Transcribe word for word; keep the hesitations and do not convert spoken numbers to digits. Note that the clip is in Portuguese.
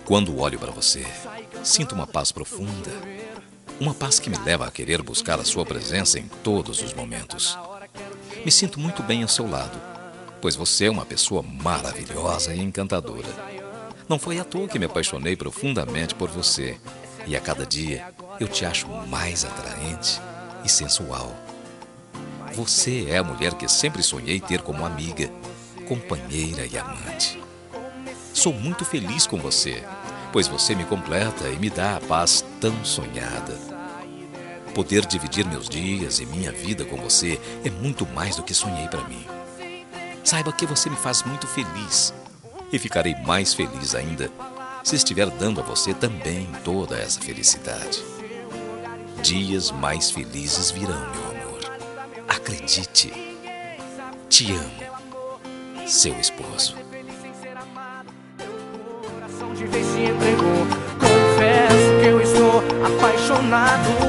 Quando olho para você, sinto uma paz profunda. Uma paz que me leva a querer buscar a sua presença em todos os momentos. Me sinto muito bem ao seu lado, pois você é uma pessoa maravilhosa e encantadora. Não foi à toa que me apaixonei profundamente por você. E a cada dia eu te acho mais atraente e sensual. Você é a mulher que sempre sonhei ter como amiga, companheira e amante. Sou muito feliz com você, pois você me completa e me dá a paz tão sonhada. Poder dividir meus dias e minha vida com você é muito mais do que sonhei para mim. Saiba que você me faz muito feliz e ficarei mais feliz ainda se estiver dando a você também toda essa felicidade. Dias mais felizes virão, meu amor. Acredite. Te amo, seu esposo. De vez se entregou. Confesso que eu estou apaixonado.